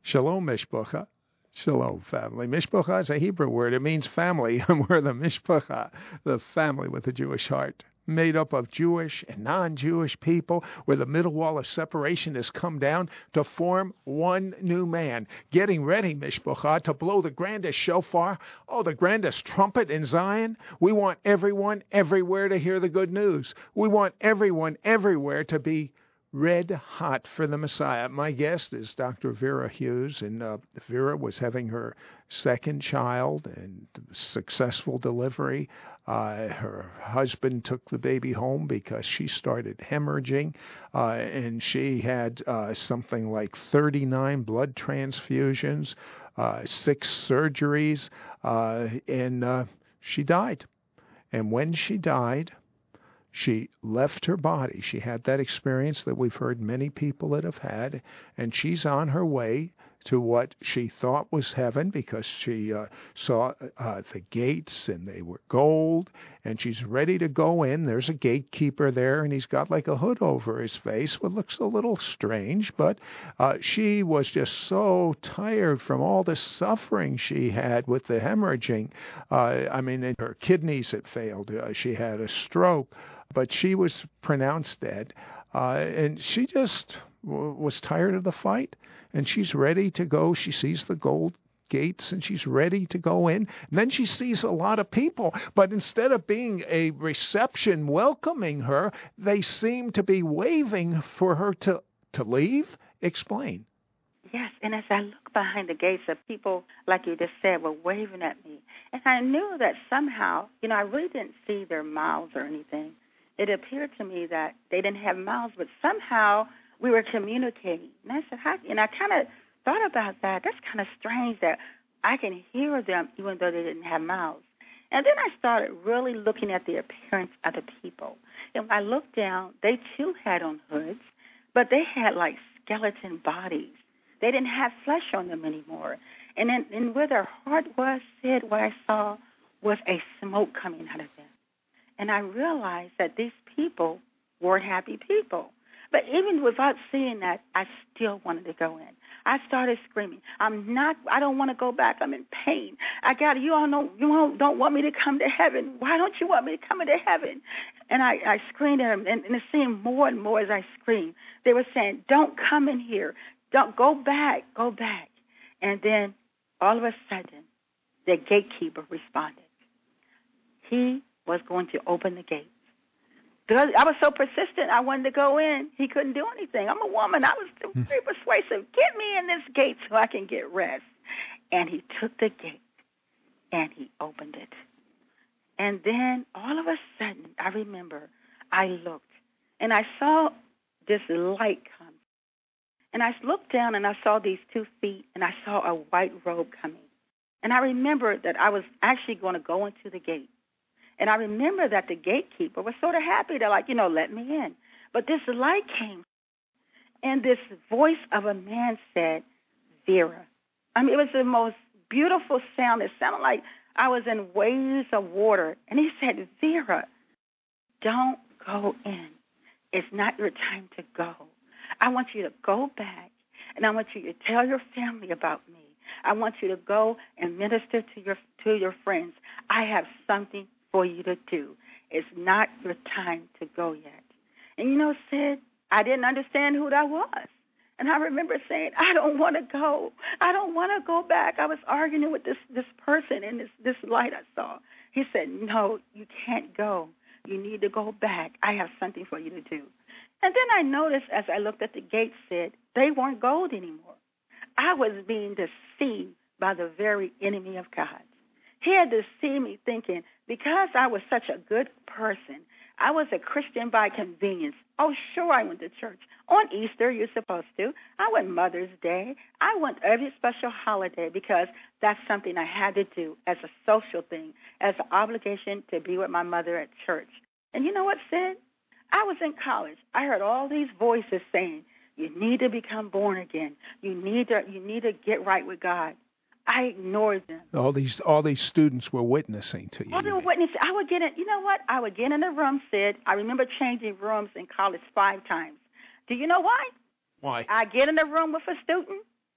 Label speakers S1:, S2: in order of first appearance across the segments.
S1: Shalom Mishpacha. Shalom, family. Mishpacha is a Hebrew word. It means family. And we're the Mishpacha, the family with a Jewish heart, made up of Jewish and non-Jewish people, where the middle wall of separation has come down to form one new man. Getting ready, Mishpacha, to blow the grandest shofar, the grandest trumpet in Zion. We want everyone everywhere to hear the good news. We want everyone everywhere to be red hot for the Messiah. My guest is Dr. Vera Hughes, and Vera was having her second child and successful delivery. Her husband took the baby home because she started hemorrhaging, and she had something like 39 blood transfusions, 6 surgeries, and she died. And when she died, she left her body. She had that experience that we've heard many people that have had, and she's on her way to what she thought was heaven, because she saw the gates, and they were gold, and she's ready to go in. There's a gatekeeper there, and he's got like a hood over his face, what looks a little strange, but she was just so tired from all the suffering she had with the hemorrhaging. Her kidneys had failed. She had a stroke, but she was pronounced dead, and she just was tired of the fight, and she's ready to go. She sees the gold gates, and she's ready to go in. And then she sees a lot of people, but instead of being a reception welcoming her, they seem to be waving for her to leave. Explain.
S2: Yes, and as I look behind the gates, of people, like you just said, were waving at me. And I knew that somehow, I really didn't see their mouths or anything. It appeared to me that they didn't have mouths, but somehow we were communicating. And I said, and I kind of thought about that. That's kind of strange that I can hear them even though they didn't have mouths. And then I started really looking at the appearance of the people. And when I looked down, they too had on hoods, but they had like skeleton bodies. They didn't have flesh on them anymore. And then and where their heart was, Sid, what I saw was a smoke coming out of them. And I realized that these people weren't happy people. But even without seeing that, I still wanted to go in. I started screaming, I don't want to go back. I'm in pain. You all know, you don't want me to come to heaven. Why don't you want me to come into heaven? And I screamed at them, and it seemed more and more as I screamed. They were saying, don't come in here. Don't go back. And then all of a sudden, the gatekeeper responded. He was going to open the gates. I was so persistent, I wanted to go in. He couldn't do anything. I'm a woman. I was very persuasive. Get me in this gate so I can get rest. And he took the gate, and he opened it. And then all of a sudden, I remember, I looked, and I saw this light come. And I looked down, and I saw these 2 feet, and I saw a white robe coming. And I remembered that I was actually going to go into the gate. And I remember that the gatekeeper was sort of happy to, let me in. But this light came, and this voice of a man said, Vera. It was the most beautiful sound. It sounded like I was in waves of water. And he said, Vera, don't go in. It's not your time to go. I want you to go back, and I want you to tell your family about me. I want you to go and minister to your friends. I have something for you to do. It's not your time to go yet. And Sid, I didn't understand who that was. And I remember saying, I don't want to go. I don't want to go back. I was arguing with this person in this light I saw. He said, no, you can't go. You need to go back. I have something for you to do. And then I noticed as I looked at the gate, Sid, they weren't gold anymore. I was being deceived by the very enemy of God. He had deceived me thinking, because I was such a good person, I was a Christian by convenience. Oh, sure, I went to church. On Easter, you're supposed to. I went Mother's Day. I went every special holiday because that's something I had to do as a social thing, as an obligation to be with my mother at church. And you know what, Sid? I was in college. I heard all these voices saying, you need to become born again. You need to get right with God. I ignored them.
S1: All these students were witnessing to you.
S2: All they were witnessing. I would get in. You know what? I would get in the room, Sid. I remember changing rooms in college 5 times. Do you know why?
S1: Why?
S2: I get in the room with a student.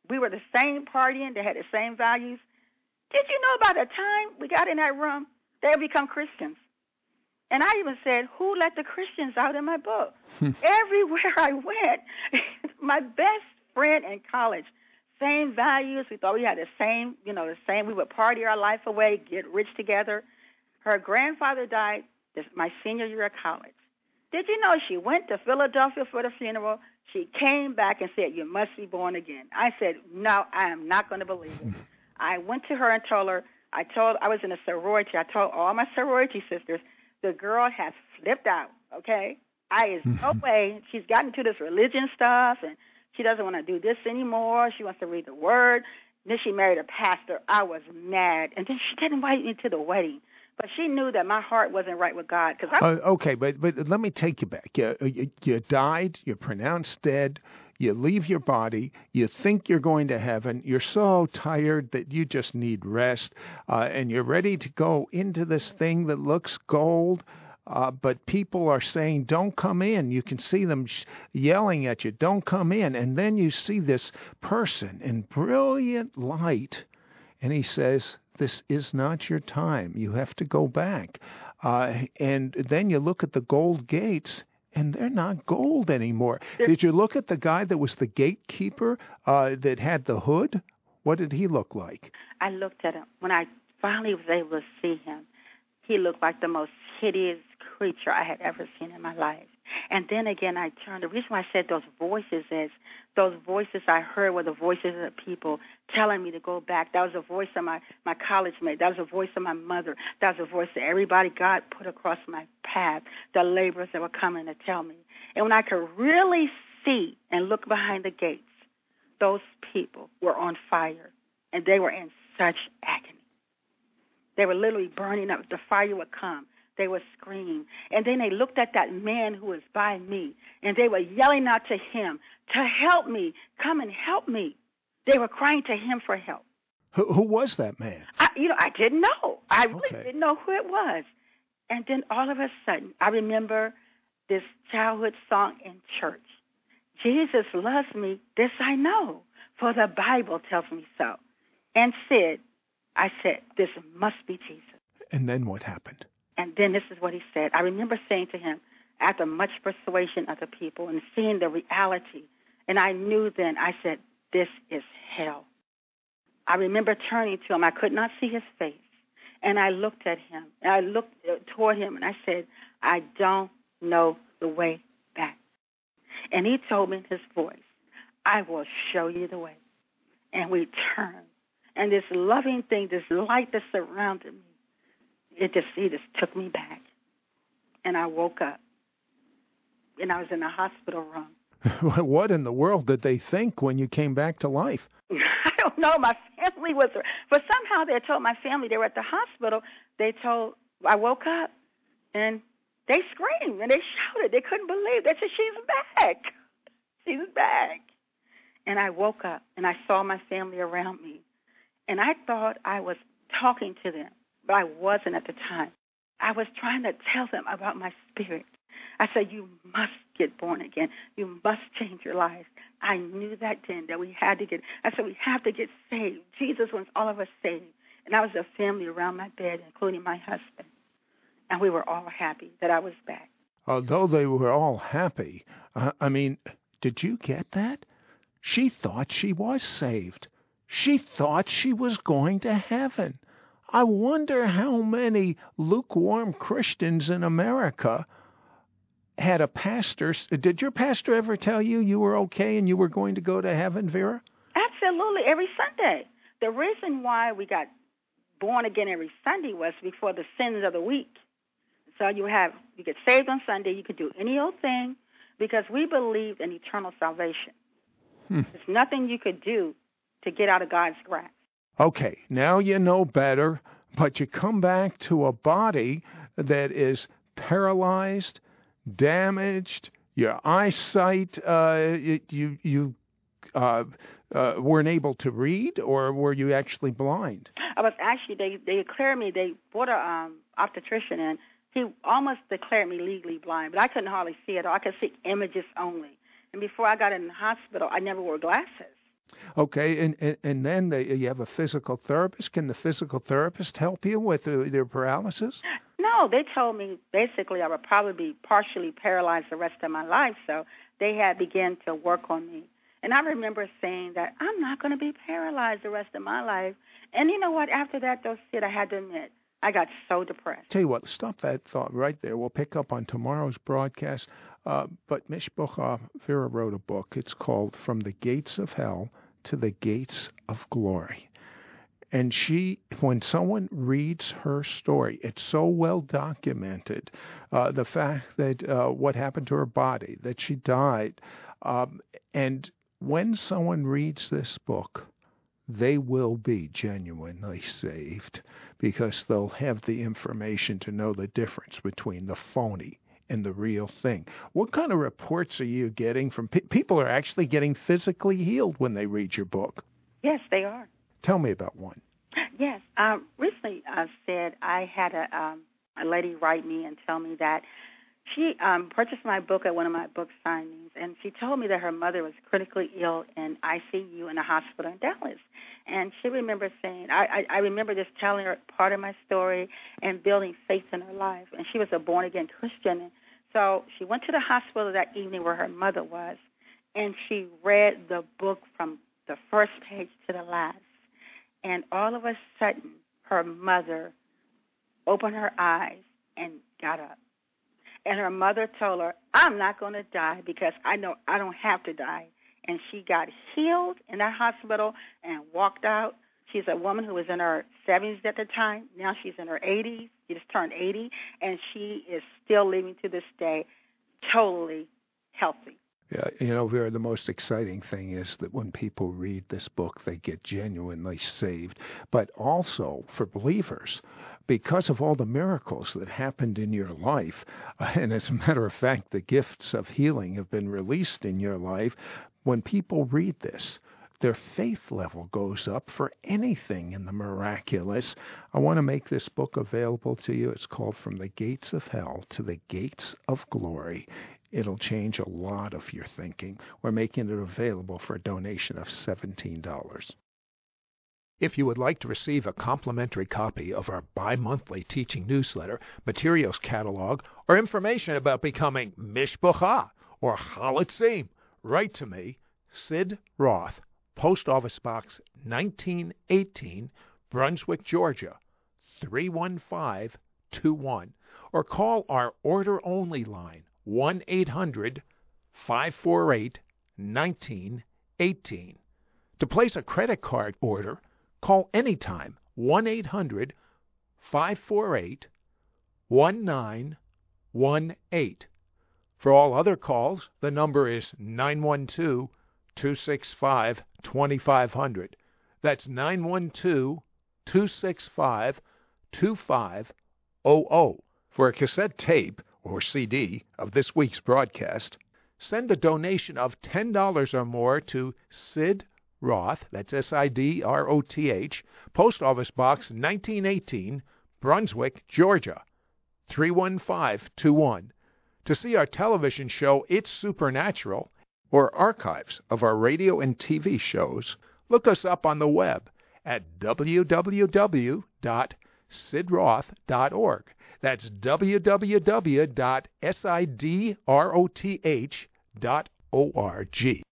S2: We were the same partying. They had the same values. Did you know by the time we got in that room, they had become Christians? And I even said, who let the Christians out in my book? Everywhere I went, my best friend in college, same values. We thought we had the same. We would party our life away, get rich together. Her grandfather died my senior year of college. Did you know she went to Philadelphia for the funeral? She came back and said, you must be born again. I said, no, I am not going to believe it. I went to her and told her, I was in a sorority. I told all my sorority sisters, the girl has flipped out, okay? Is no way. She's gotten into this religion stuff, and she doesn't want to do this anymore. She wants to read the word. Then she married a pastor. I was mad. And then she didn't invite me to the wedding. But she knew that my heart wasn't right with God.
S1: Okay, but let me take you back. You died. You're pronounced dead. You leave your body. You think you're going to heaven. You're so tired that you just need rest. And you're ready to go into this thing that looks gold. But people are saying, don't come in. You can see them yelling at you, don't come in. And then you see this person in brilliant light. And he says, this is not your time. You have to go back. And then you look at the gold gates, and they're not gold anymore. Did you look at the guy that was the gatekeeper that had the hood? What did he look like?
S2: I looked at him. When I finally was able to see him, he looked like the most hideous creature I had ever seen in my life. And then again, I turned. The reason why I said those voices is those voices I heard were the voices of the people telling me to go back. That was the voice of my college mate. That was the voice of my mother. That was the voice of everybody God put across my path, the laborers that were coming to tell me. And when I could really see and look behind the gates, those people were on fire, and they were in such agony. They were literally burning up. The fire would come. They would scream. And then they looked at that man who was by me, and they were yelling out to him to help me. Come and help me. They were crying to him for help.
S1: Who was that man?
S2: I didn't know. I really didn't know who it was. And then all of a sudden, I remember this childhood song in church. Jesus loves me, this I know, for the Bible tells me so. And I said, this must be Jesus.
S1: And then what happened?
S2: And then this is what he said. I remember saying to him, after much persuasion of the people and seeing the reality, and I knew then, I said, this is hell. I remember turning to him. I could not see his face. And I looked at him. And I looked toward him, and I said, I don't know the way back. And he told me in his voice, I will show you the way. And we turned. And this loving thing, this light that surrounded me, it just took me back. And I woke up. And I was in a hospital room.
S1: What in the world did they think when you came back to life?
S2: I don't know. My family was... But somehow they told my family they were at the hospital. I woke up, and they screamed, and they shouted. They couldn't believe. They said, she's back. She's back. And I woke up, and I saw my family around me. And I thought I was talking to them, but I wasn't at the time. I was trying to tell them about my spirit. I said, you must get born again. You must change your lives. I knew that then, that we had to we have to get saved. Jesus wants all of us saved. And I was a family around my bed, including my husband. And we were all happy that I was back.
S1: Although they were all happy, did you get that? She thought she was saved. She thought she was going to heaven. I wonder how many lukewarm Christians in America had a pastor. Did your pastor ever tell you were okay and you were going to go to heaven, Vera?
S2: Absolutely, every Sunday. The reason why we got born again every Sunday was before the sins of the week. So you get saved on Sunday, you could do any old thing, because we believed in eternal salvation. There's nothing you could do to get out of God's grasp.
S1: Okay, now you know better, but you come back to a body that is paralyzed, damaged, your eyesight, you weren't able to read, or were you actually blind?
S2: I was actually, they declared me, they brought a obstetrician in. He almost declared me legally blind, but I couldn't hardly see at all. I could see images only. And before I got in the hospital, I never wore glasses.
S1: Okay, and then you have a physical therapist. Can the physical therapist help you with their paralysis?
S2: No, they told me basically I would probably be partially paralyzed the rest of my life, so they had begun to work on me. And I remember saying that I'm not going to be paralyzed the rest of my life. And you know what? After that, though, Sid, I had to admit, I got so depressed.
S1: Tell you what, stop that thought right there. We'll pick up on tomorrow's broadcast. But Mishpocha, Vera wrote a book. It's called From the Gates of Hell to the Gates of Glory. And when someone reads her story, it's so well documented, the fact that what happened to her body, that she died. And when someone reads this book, they will be genuinely saved because they'll have the information to know the difference between the phony and the real thing. What kind of reports are you getting from people are actually getting physically healed when they read your book?
S2: Yes, they are.
S1: Tell me about one.
S2: Yes. Recently, I said I had a lady write me and tell me that she purchased my book at one of my book signings, and she told me that her mother was critically ill in ICU in a hospital in Dallas. And she remembers saying, I remember just telling her part of my story and building faith in her life. And she was a born-again Christian. And so she went to the hospital that evening where her mother was, and she read the book from the first page to the last. And all of a sudden, her mother opened her eyes and got up. And her mother told her, I'm not going to die because I know I don't have to die. And she got healed in that hospital and walked out. She's a woman who was in her 70s at the time. Now she's in her 80s. She just turned 80. And she is still living to this day totally healthy.
S1: Yeah, Vera, the most exciting thing is that when people read this book, they get genuinely saved. But also, for believers, because of all the miracles that happened in your life, and as a matter of fact, the gifts of healing have been released in your life, when people read this, their faith level goes up for anything in the miraculous. I want to make this book available to you. It's called From the Gates of Hell to the Gates of Glory. It'll change a lot of your thinking. We're making it available for a donation of $17. If you would like to receive a complimentary copy of our bi-monthly teaching newsletter, materials catalog, or information about becoming Mishpocha or Chalatzim, write to me, Sid Roth, Post Office Box 1918, Brunswick, Georgia, 31521, or call our order-only line, 1-800-548-1918. To place a credit card order, call anytime, 1-800-548-1918. For all other calls, the number is 912-265-2500. That's 912-265-2500. For a cassette tape or CD of this week's broadcast, send a donation of $10 or more to Sid Roth, that's SIDROTH, Post Office Box 1918, Brunswick, Georgia, 31521. To see our television show It's Supernatural, or archives of our radio and TV shows, look us up on the web at www.sidroth.org. That's www.sidroth.org.